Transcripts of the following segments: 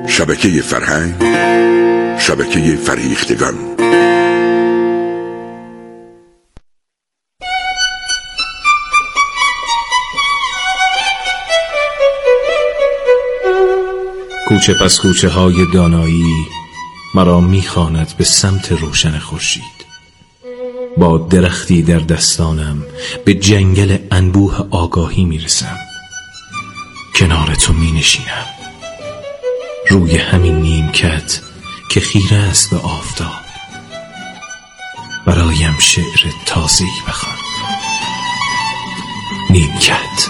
شبکه فرهنگ، شبکه فریختگان. کوچه پس کوچه های دانایی مرا میخواند به سمت روشن خورشید. با درختی در دستانم به جنگل انبوه آگاهی میرسم. کنار تو مینشینم، روی همین نیمکت که خیره است به آفتاب. برایم شعر تازه‌ای بخوان. نیمکت.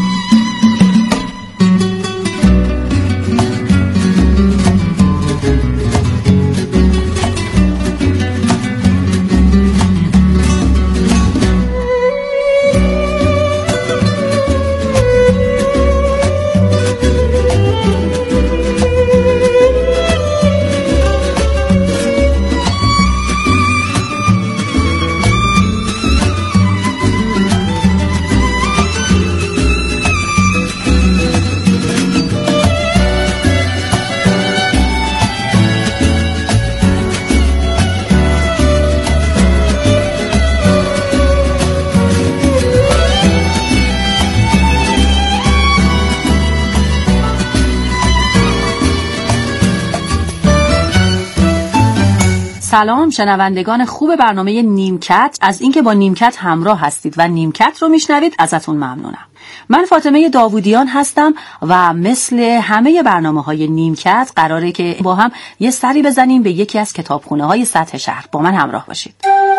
سلام شنوندگان خوب برنامه نیمکت. از اینکه با نیمکت همراه هستید و نیمکت رو میشنوید ازتون ممنونم. من فاطمه داوودیان هستم و مثل همه برنامه‌های نیمکت قراره که با هم یه سری بزنیم به یکی از کتابخونه‌های سطح شهر. با من همراه باشید.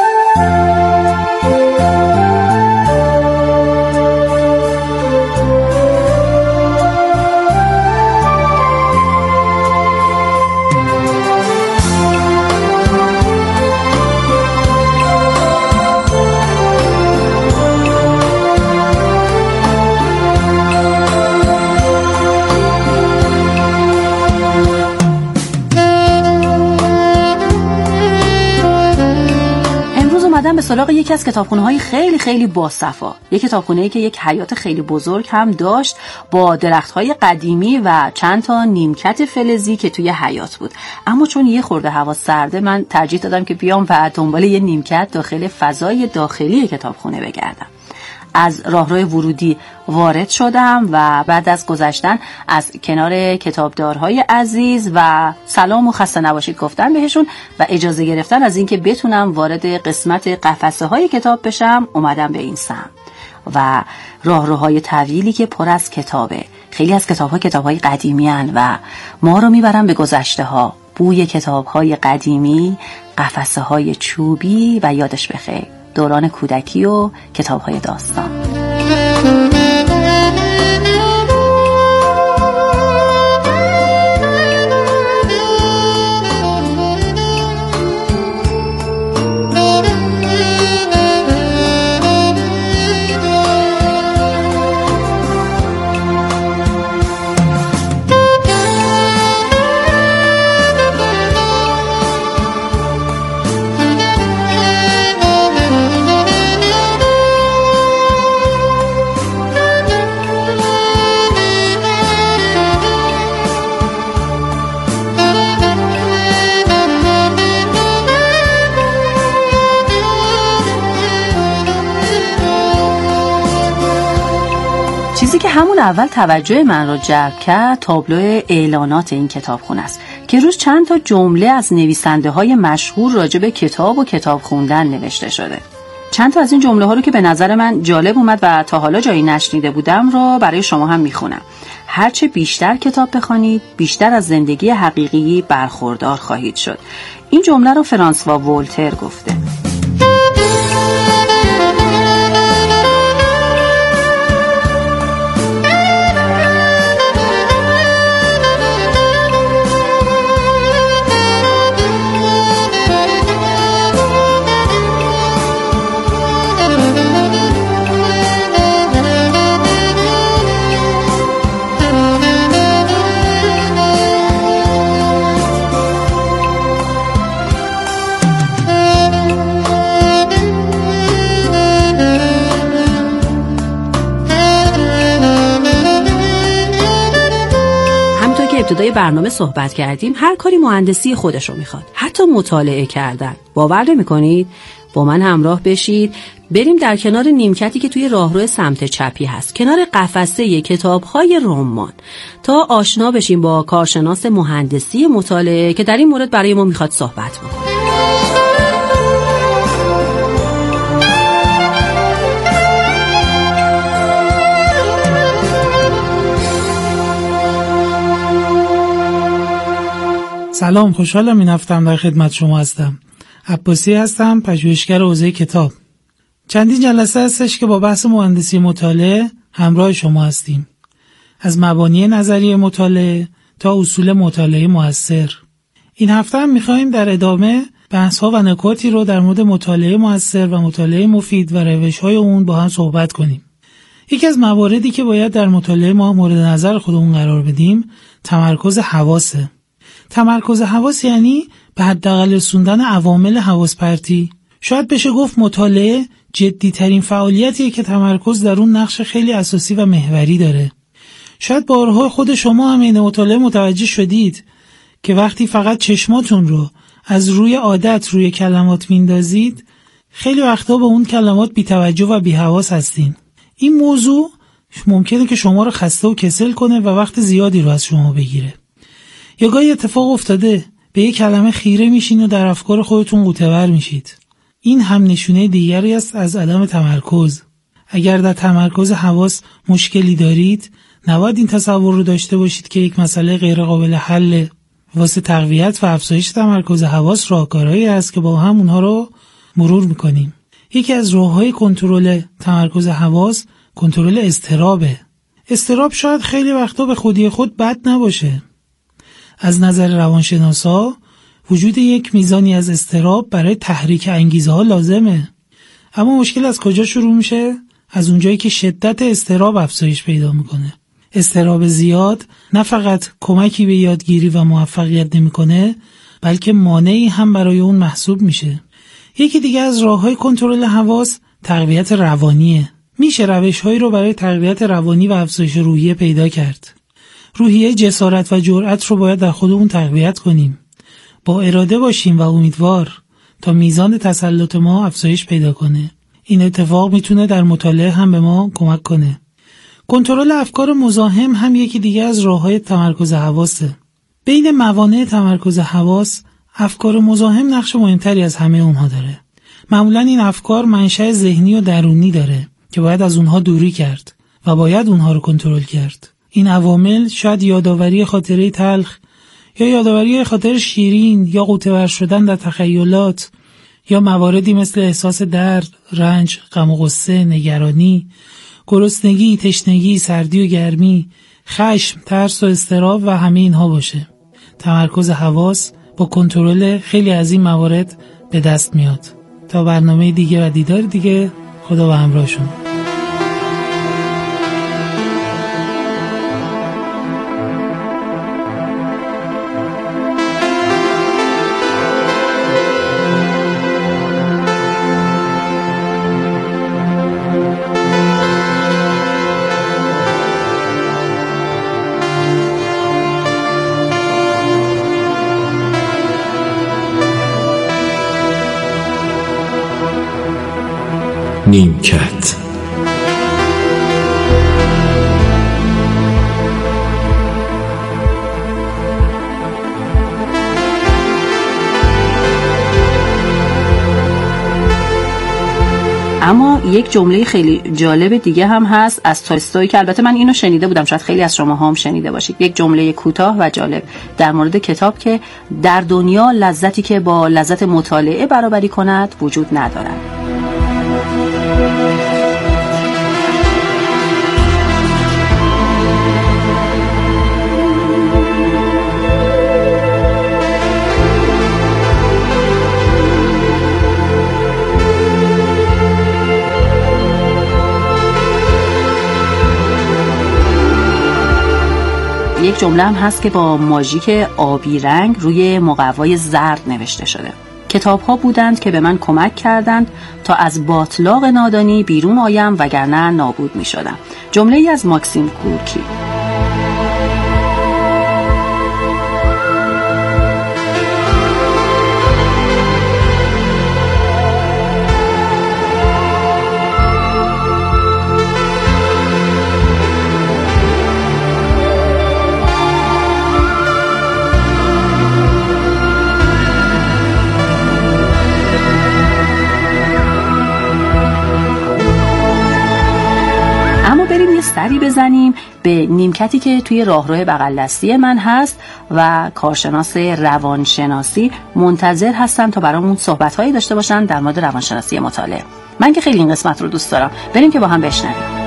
به سراغ یکی از کتابخونه‌های خیلی خیلی باصفا. یک کتابخونه‌ای که یک حیاط خیلی بزرگ هم داشت با درخت‌های قدیمی و چند تا نیمکت فلزی که توی حیاط بود. اما چون یه خورده هوا سرده من ترجیح دادم که بیام و دنبال یه نیمکت داخل فضای داخلی کتابخونه بگردم. از راهروی ورودی وارد شدم و بعد از گذشتن از کنار کتابدارهای عزیز و سلام و خسته نباشید گفتن بهشون و اجازه گرفتن از اینکه بتونم وارد قسمت قفسه های کتاب بشم اومدم به این سمت و راهروهای طویلی که پر از کتابه. خیلی از کتاب‌های قدیمی هن و ما رو میبرم به گذشته ها، بوی کتاب‌های قدیمی، قفسه‌های چوبی و یادش بخیر دوران کودکی و کتاب‌های داستان. چیزی که همون اول توجه من رو جلب کرد تابلو اعلانات این کتابخونه است که روش چند تا جمله از نویسنده‌های مشهور راجع به کتاب و کتاب خوندن نوشته شده. چند تا از این جمله ها رو که به نظر من جالب اومد و تا حالا جایی نشنیده بودم رو برای شما هم میخونم. هرچه بیشتر کتاب بخوانید بیشتر از زندگی حقیقی برخوردار خواهید شد. این جمله رو فرانسوا وولتر گفته. برنامه صحبت کردیم، هر کاری مهندسی خودش رو میخواد، حتی مطالعه کردن. باور نمی‌کنید؟ با من همراه بشید بریم در کنار نیمکتی که توی راهرو سمت چپی هست، کنار قفسه کتاب‌های رمان، تا آشنا بشیم با کارشناس مهندسی مطالعه که در این مورد برای ما میخواد صحبت بکنه. سلام، خوشحالم این هفته‌ام در خدمت شما هستم. عباسی هستم، پژوهشگر حوزه کتاب. چندین جلسه هستش که با بحث مهندسی مطالعه همراه شما هستیم. از مبانی نظریه مطالعه تا اصول مطالعه مؤثر. این هفته هم می‌خوایم در ادامه بحث‌ها و نکاتی رو در مورد مطالعه مؤثر و مطالعه مفید و روش‌های اون با هم صحبت کنیم. یکی از مواردی که باید در مطالعه ما مورد نظر خودمون قرار بدیم، تمرکز حواسه. تمرکز حواس یعنی به حداقل رسوندن عوامل حواس پرتی. شاید بشه گفت مطالعه جدی ترین فعالیتیه که تمرکز در اون نقش خیلی اساسی و محوری داره. شاید بارها خود شما هم این مطالعه متوجه شدید که وقتی فقط چشماتون رو از روی عادت روی کلمات میندازید، خیلی وقتا به اون کلمات بی‌توجه و بی‌حواس هستین. این موضوع ممکنه که شما رو خسته و کسل کنه و وقت زیادی رو از شما بگیره. یا گاهی اتفاق افتاده به یک کلمه خیره میشین و در افکار خودتون غوطه‌ور میشید. این هم نشونه دیگری است از عدم تمرکز. اگر در تمرکز حواس مشکلی دارید، نباید این تصور رو داشته باشید که یک مسئله غیر قابل حل. واسه تقویت و افزایش تمرکز حواس راهکارهایی است که با هم اونها رو مرور میکنیم. یکی از راه‌های کنترل تمرکز حواس کنترل اضطرابه. اضطراب شاید خیلی وقتا به خودی خود بد نباشه. از نظر روانشناسا وجود یک میزانی از اضطراب برای تحریک انگیزه ها لازمه. اما مشکل از کجا شروع میشه؟ از اونجایی که شدت اضطراب افزایش پیدا میکنه. اضطراب زیاد نه فقط کمکی به یادگیری و موفقیت نمیکنه، بلکه مانعی هم برای اون محسوب میشه. یکی دیگه از راههای کنترل حواس تقویت روانیه. میشه روش‌هایی رو برای تقویت روانی و افزایش روحیه پیدا کرد. روحیه جسارت و جرأت رو باید در خودمون تقویت کنیم. با اراده باشیم و امیدوار تا میزان تسلط ما افزایش پیدا کنه. این اتفاق میتونه در مطالعه هم به ما کمک کنه. کنترل افکار مزاحم هم یکی دیگه از راه‌های تمرکز حواسه. بین موانع تمرکز حواس، افکار مزاحم نقش مهمتری از همه اونها داره. معمولاً این افکار منشأ ذهنی و درونی داره که باید از اونها دوری کرد و باید اونها رو کنترل کرد. این عوامل شاید یادآوری خاطره تلخ یا یادآوری خاطر شیرین یا غوطه‌ور شدن در تخیلات یا مواردی مثل احساس درد، رنج، غم و غصه، نگرانی، گرسنگی، تشنگی، سردی و گرمی، خشم، ترس و اضطراب و همه اینها باشه. تمرکز حواس با کنترل خیلی از این موارد به دست میاد. تا برنامه دیگه و دیدار دیگه، خدا به همراهشون. نیمکت. اما یک جمله خیلی جالب دیگه هم هست از تولستوی که البته من اینو شنیده بودم، شاید خیلی از شما هم شنیده باشید. یک جمله کوتاه و جالب در مورد کتاب که در دنیا لذتی که با لذت مطالعه برابری کند وجود ندارد. یک جمله هم هست که با ماژیک آبی رنگ روی مقوای زرد نوشته شده. کتاب‌ها بودند که به من کمک کردند تا از باطلاق نادانی بیرون آیم وگرنه نابود می‌شدم. جمله‌ای از ماکسیم گورکی. سری بزنیم به نیمکتی که توی راهرو بغل دستی من هست و کارشناس روانشناسی منتظر هستن تا برامون صحبت‌هایی داشته باشن در مورد روانشناسی مطالعه. من که خیلی این قسمت رو دوست دارم. بریم که با هم بشنویم.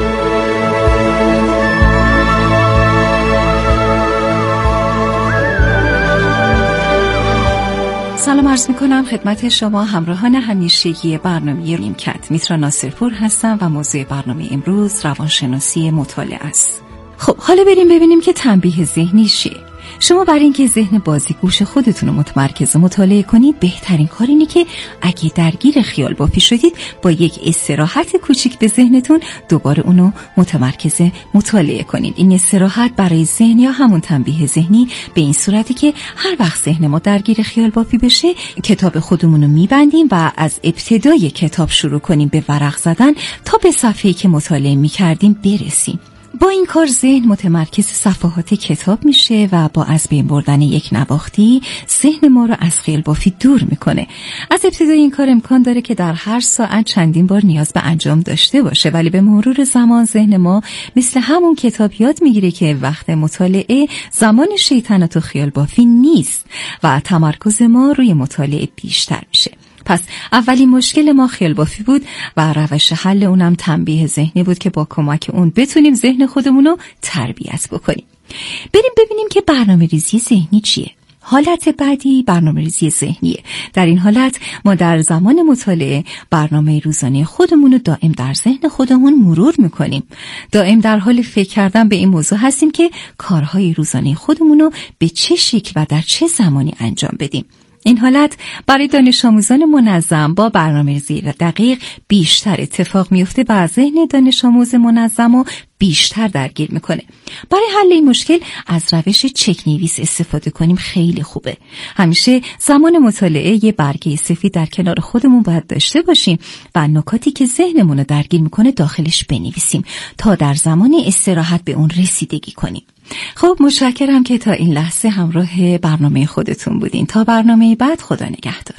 سلام عرض میکنم خدمت شما همراهان همیشگی برنامه نیمکت. میترا ناصرپور هستم و موضوع برنامه امروز روانشناسی مطالعه است. خب حالا بریم ببینیم که تنبیه ذهنی چیه. شما برای اینکه ذهن بازیگوش خودتون رو متمرکز مطالعه کنید بهترین کار اینه که اگه درگیر خیال بافی شدید با یک استراحت کوچیک به ذهنتون دوباره اونو متمرکز مطالعه کنید. این استراحت برای ذهن یا همون تنبیه ذهنی به این صورتی که هر وقت ذهن ما درگیر خیال بافی بشه کتاب خودمون رو میبندیم و از ابتدای کتاب شروع کنیم به ورق زدن تا به صفحه‌ای که مطالعه میکردیم برسیم. با این کار ذهن متمرکز صفحات کتاب میشه و با از بین بردن یک نواختی ذهن ما رو از خیال بافی دور میکنه. از ابتدای این کار امکان داره که در هر ساعت چندین بار نیاز به انجام داشته باشه، ولی به مرور زمان ذهن ما مثل همون کتاب یاد میگیره که وقت مطالعه زمان شیطنت و خیال بافی نیست و تمرکز ما روی مطالعه بیشتر میشه. پس اولین مشکل ما خیال بافی بود و روش حل اونم تنبیه ذهنی بود که با کمک اون بتونیم ذهن خودمون رو تربیت بکنیم. بریم ببینیم که برنامه‌ریزی ذهنی چیه. حالت بعدی برنامه‌ریزی ذهنیه. در این حالت ما در زمان مطالعه برنامه روزانه خودمون رو دائم در ذهن خودمون مرور میکنیم. دائم در حال فکر کردن به این موضوع هستیم که کارهای روزانه خودمون رو به چه شکل و در چه زمانی انجام بدیم. این حالت برای دانش آموزان منظم با برنامه‌ریزی دقیق بیشتر اتفاق میفته و ذهن دانش آموز منظم رو بیشتر درگیر میکنه. برای حل این مشکل از روش چک نویس استفاده کنیم خیلی خوبه. همیشه زمان مطالعه یه برگه سفید در کنار خودمون باید داشته باشیم و نکاتی که ذهنمون رو درگیر میکنه داخلش بنویسیم تا در زمان استراحت به اون رسیدگی کنیم. خب متشکرم که تا این لحظه همراه برنامه خودتون بودین. تا برنامه بعد خدا نگهدار.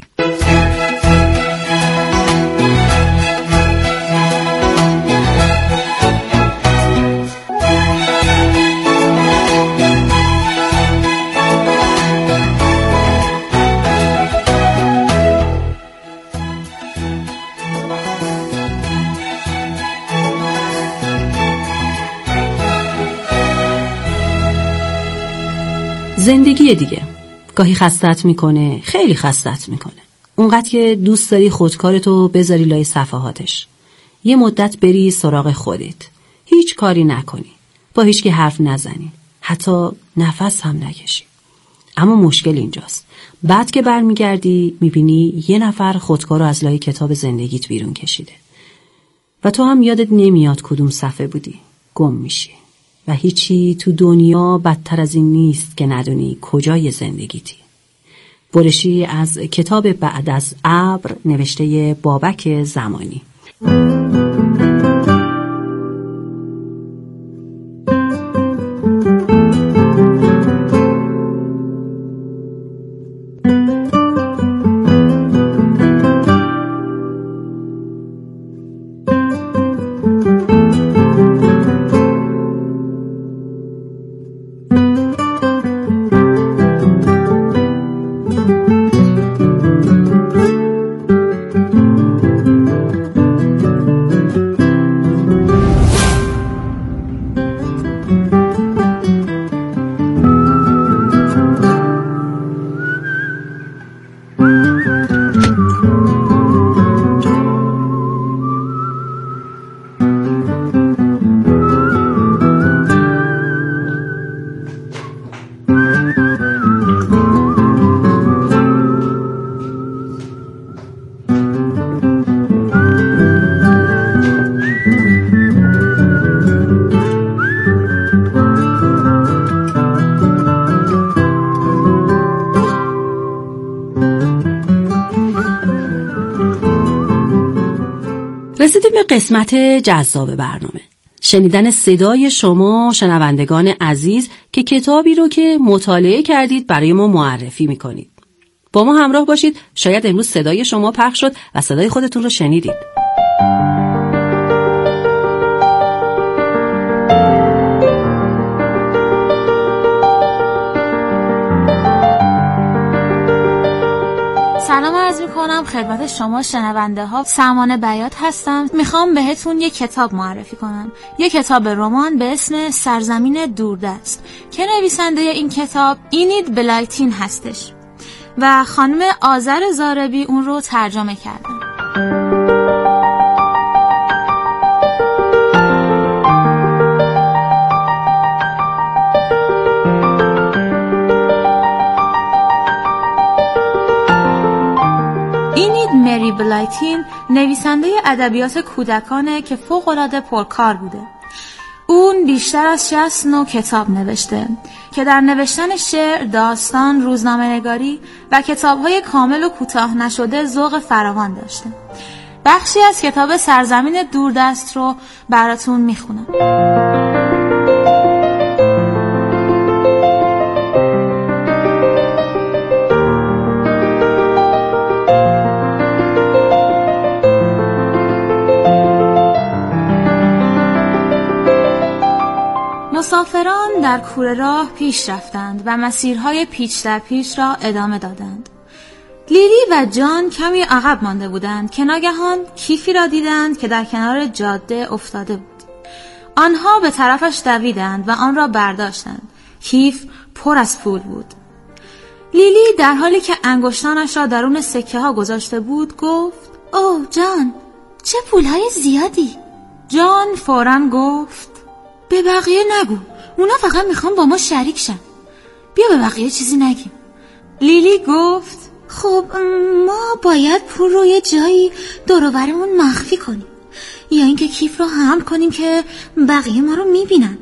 زندگی دیگه گاهی خستت میکنه، خیلی خستت میکنه، اونقدر که دوست داری خودکارتو بذاری لای صفحاتش، یه مدت بری سراغ خودت، هیچ کاری نکنی، با هیچ کی حرف نزنی، حتی نفس هم نکشی. اما مشکل اینجاست، بعد که برمیگردی میبینی یه نفر خودکارو از لای کتاب زندگیت بیرون کشیده و تو هم یادت نمیاد کدوم صفحه بودی، گم میشی و هیچی تو دنیا بدتر از این نیست که ندونی کجای زندگیتی. برشی از کتاب بعد از ابر نوشته بابک زمانی. رسیدیم به قسمت جذاب برنامه، شنیدن صدای شما شنوندگان عزیز که کتابی رو که مطالعه کردید برای ما معرفی میکنید. با ما همراه باشید، شاید امروز صدای شما پخش شد و صدای خودتون رو شنیدید. سلام عرض میکنم خدمت شما شنونده ها. سمانه بیات هستم. میخوام بهتون یک کتاب معرفی کنم، یک کتاب رمان به اسم سرزمین دوردست که نویسنده این کتاب اینید بلایتین هستش و خانم آذر زاربی اون رو ترجمه کردن. مری بلایتین نویسنده ادبیات کودکانه که فوق‌العاده پرکار بوده. اون بیشتر از 60 نوع کتاب نوشته که در نوشتن شعر، داستان، روزنامه‌نگاری و کتاب‌های کامل و کوتاه نشده ذوق فراوان داشته. بخشی از کتاب سرزمین دوردست رو براتون میخونم. مسافران در کوره راه پیش رفتند و مسیرهای پیچ در پیچ را ادامه دادند. لیلی و جان کمی عقب مانده بودند که ناگهان کیفی را دیدند که در کنار جاده افتاده بود. آنها به طرفش دویدند و آن را برداشتند. کیف پر از پول بود. لیلی در حالی که انگشتانش را درون سکه ها گذاشته بود گفت: اوه جان، چه پولهای زیادی. جان فوراً گفت: به بقیه نگو، اونا فقط میخوان با ما شریک شن. بیا به بقیه چیزی نگیم. لیلی گفت: خب ما باید پول رو یه جایی دور و برمون مخفی کنیم یا اینکه کیف رو حمل کنیم که بقیه ما رو میبینن.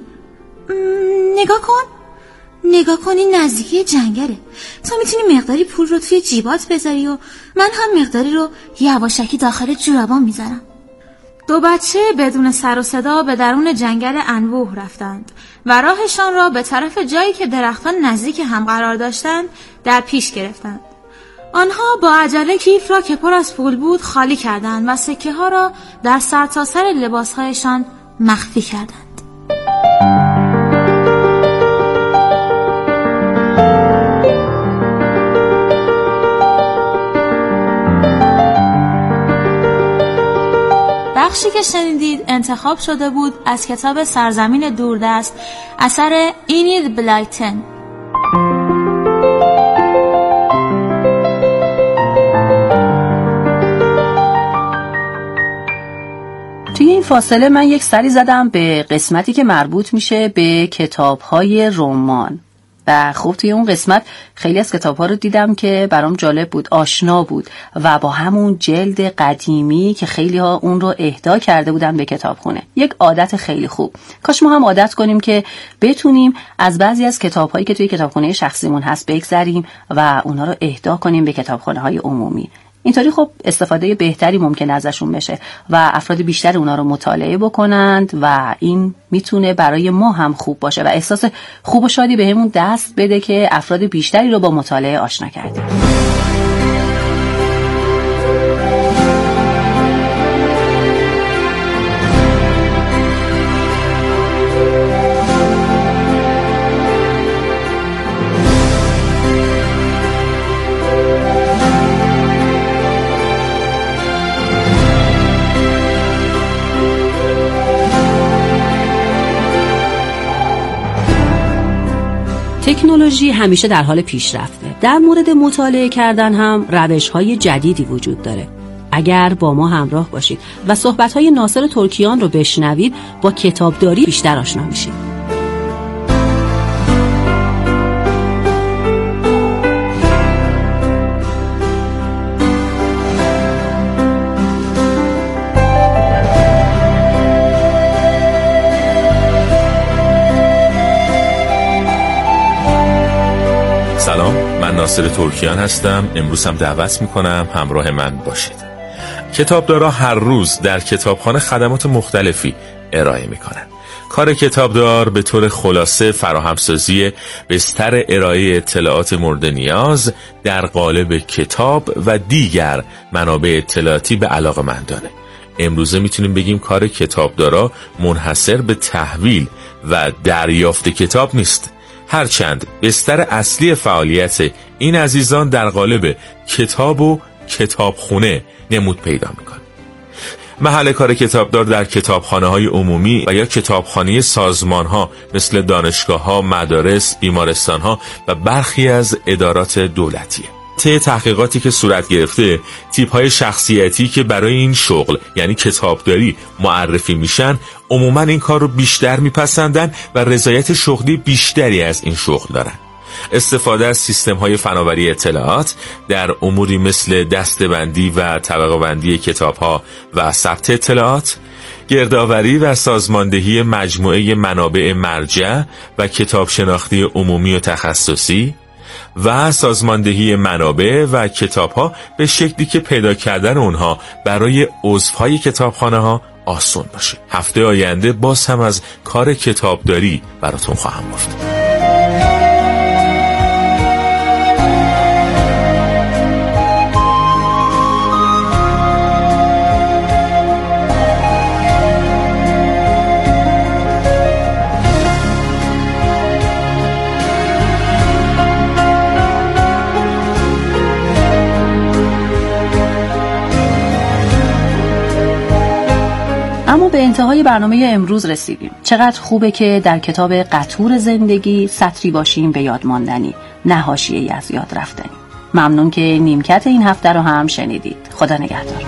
نگاه کن این نزدیکی جنگله. تو میتونی مقداری پول رو توی جیبات بذاری و من هم مقداری رو یواشکی داخل جورابام میذارم. دو بچه بدون سر و صدا به درون جنگل انبوه رفتند و راهشان را به طرف جایی که درختان نزدیک هم قرار داشتند در پیش گرفتند. آنها با عجله کیف را که پر از پول بود خالی کردند و سکه ها را در سرتاسر لباسهایشان مخفی کردند. بخشی که شنیدید انتخاب شده بود از کتاب سرزمین دوردست اثر اینید بلایتن. توی این فاصله من یک سری زدم به قسمتی که مربوط میشه به کتاب‌های رمان و خب توی اون قسمت خیلی از کتاب‌ها رو دیدم که برام جالب بود، آشنا بود و با همون جلد قدیمی که خیلی ها اون رو اهدا کرده بودن به کتابخونه. یک عادت خیلی خوب. کاش ما هم عادت کنیم که بتونیم از بعضی از کتاب‌هایی که توی کتابخونه شخصیمون هست بگذریم و اونها رو اهدا کنیم به کتابخونه‌های عمومی. اینطوری خب استفاده بهتری ممکن ازشون بشه و افراد بیشتر اونا رو مطالعه بکنند و این میتونه برای ما هم خوب باشه و احساس خوب و شادی بهمون دست بده که افراد بیشتری رو با مطالعه آشنا کردیم. تکنولوژی همیشه در حال پیشرفته. در مورد مطالعه کردن هم روش‌های جدیدی وجود داره. اگر با ما همراه باشید و صحبت‌های ناصر ترکیان رو بشنوید، با کتابداری بیشتر آشنا میشید. سلام، من ناصر ترکیان هستم. امروز هم دعوت میکنم همراه من باشید. کتابدارا هر روز در کتابخانه خدمات مختلفی ارائه میکنن. کار کتابدار به طور خلاصه فراهمسازی بستر ارائه اطلاعات مورد نیاز در قالب کتاب و دیگر منابع اطلاعاتی به علاقه‌مندانه. امروزه میتونیم بگیم کار کتابدارا منحصر به تحویل و دریافت کتاب نیست. هرچند بستر اصلی فعالیت این عزیزان در قالب کتاب و کتابخونه نمود پیدا میکنه. محل کار کتابدار در کتابخانه‌های عمومی و یا کتابخانه سازمان‌ها مثل دانشگاه‌ها، مدارس، بیمارستان‌ها و برخی از ادارات دولتیه. طی تحقیقاتی که صورت گرفته، تیپ‌های شخصیتی که برای این شغل یعنی کتابداری معرفی میشن، عموماً این کار رو بیشتر میپسندن و رضایت شغلی بیشتری از این شغل دارن. استفاده از سیستم‌های فناوری اطلاعات در اموری مثل دسته‌بندی و طبقه‌بندی کتاب‌ها و ثبت اطلاعات، گردآوری و سازماندهی مجموعه منابع مرجع و کتاب شناختی عمومی و تخصصی و سازماندهی منابع و کتاب‌ها به شکلی که پیدا کردن اونها برای عضوهای کتابخانه‌ها آسان باشه. هفته آینده باز هم از کار کتابداری براتون خواهم گفت. اما به انتهای برنامه امروز رسیدیم. چقدر خوبه که در کتاب قطور زندگی سطری باشیم به یاد ماندنی، نه حاشیه‌ای از یاد رفتنی. ممنون که نیمکت این هفته رو هم شنیدید. خدا نگهدار.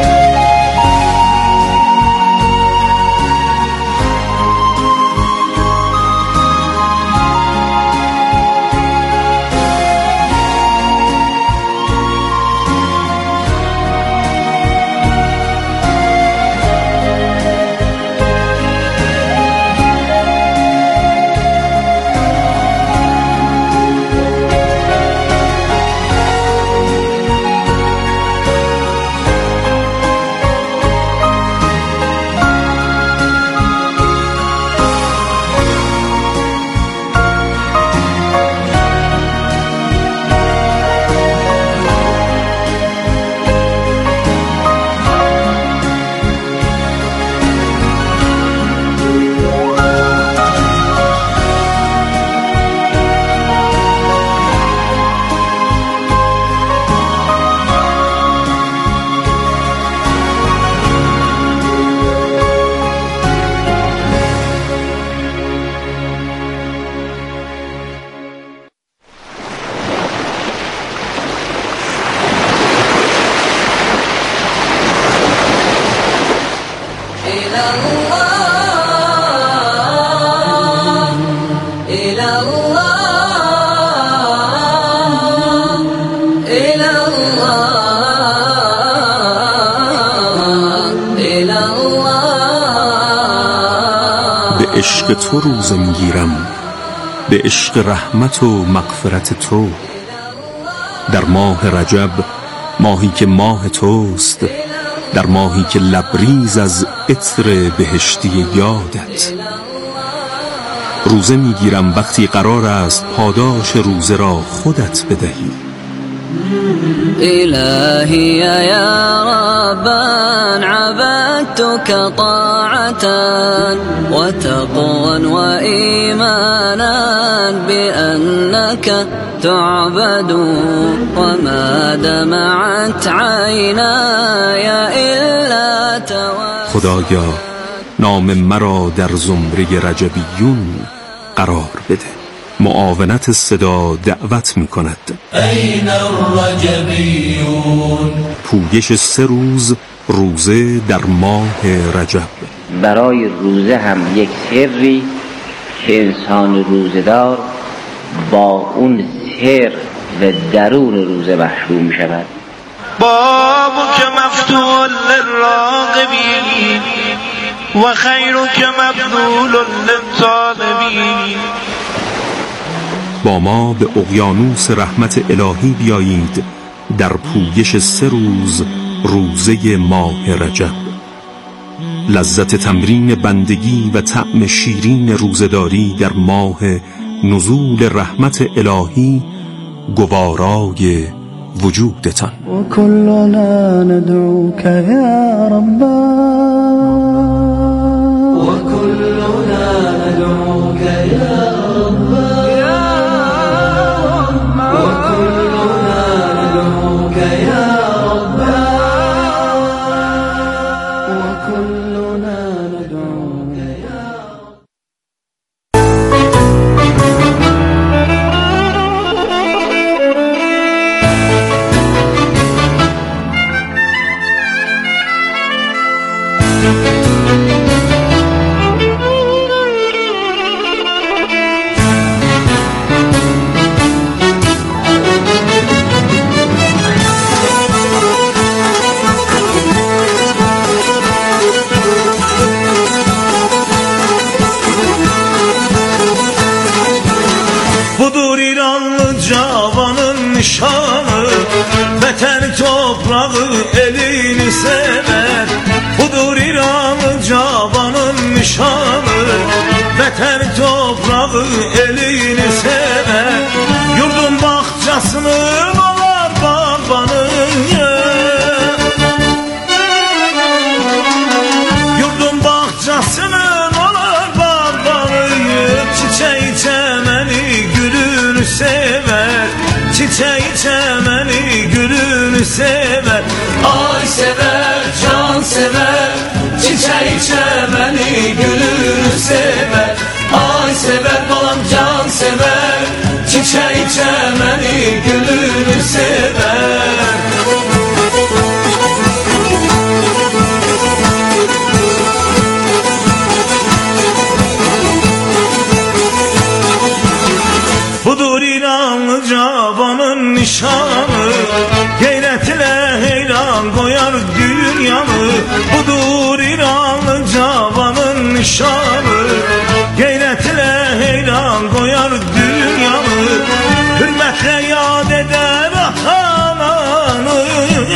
به عشق تو روزه میگیرم، به عشق رحمت و مغفرت تو. در ماه رجب، ماهی که ماه توست، در ماهی که لبریز از عطر بهشتی یادت. روزه میگیرم وقتی قرار است پاداش روزه را خودت بدهی. إلهي يا ربا عبدتك طاعة وتقوى وإيمانا بأنك تعبد وما دمعت عيناي إلا خدایا نام مرا در زمره رجبیون قرار بده. معاونت صدا دعوت می کند. این الرجبیون، پویش 3 روز روزه در ماه رجب. برای روزه هم یک سری که انسان روزه‌دار با اون سر و درون روزه محروم می شود. بابك مفتوح للراغبين وخيرك مبذول للطالبين. با ما به اقیانوس رحمت الهی بیایید در پویش 3 روز روزه ماه رجب. لذت تمرین بندگی و طعم شیرین روزداری در ماه نزول رحمت الهی گوارای وجودتان. و کلنا ندعوك یا ربا و کلنا ندعوك یا ربا. nişanı, vətən toprağı elini sever. Budur İranlı cavanın nişanı, vətən toprağı elini sever. Yurdun bağçasının olar bağbanı, yurdun bağçasının olar bağbanı. Çiçeği çemeni gülünü sever, çiçeği çemeni gülünü sever. Ay sever, can sever, çiçeği çemeni gülünü sever. Ay sever balam, can sever, çiçeği çemeni gülünü sever. Budur İranlı cavanın nişanı, gayretine heyran koyar dünyanı. Budur İranlı cavanın nişanı, gayretine heyran koyar dünyanı. Hürmetle yad eder atananı,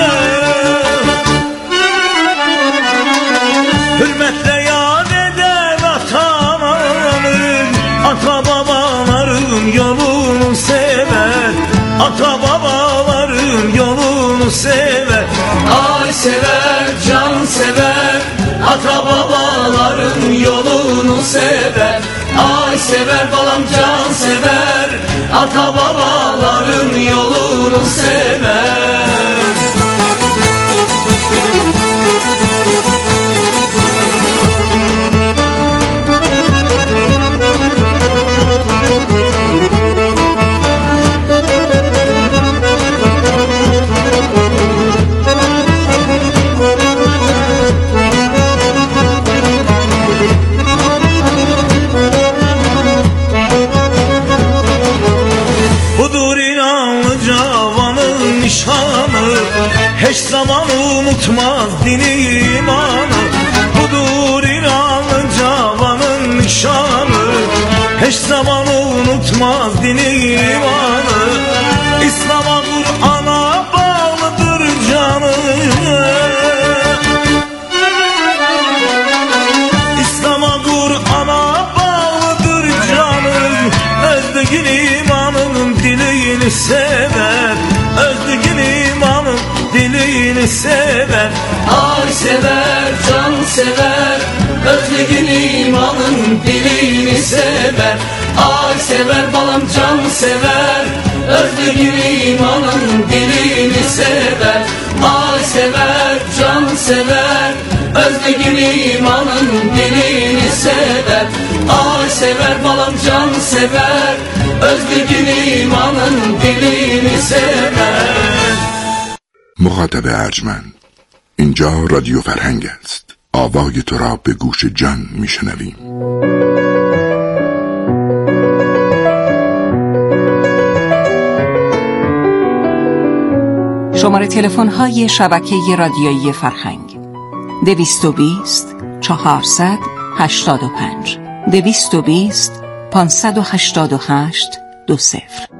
hürmetle yad eder atananı. Ata babaların yolunu sever, ata babaların yolunu sever. Ay sever, can sever, ata babaların yolunu sever. Ay sever balam, can sever, ata babaların yolunu sever. Hiç zaman unutmaz dini imanı. Budur İranlı cavanın nişanı, hiç zaman unutmaz dini imanı. İslam'a Kur'an'a bağlıdır canı, İslam'a Kur'an'a bağlıdır canı. Özlüğün imanının dilini sever, özlüğün imanın dilini sever. Ay sever, can sever, özlüğün imanın dilini sever. Ay sever balam, can sever, özlüğün imanın dilini sever. Ay sever, can sever, özlüğün imanın dilini sever. Ay sever balam, can sever, özlüğün imanın dilini sever. مخاطب ارجمند، اینجا رادیو فرهنگ است. آوای تو را به گوش جان میشنویم. شماره تلفن های شبکه رادیویی فرهنگ 220 400 85 220 588 20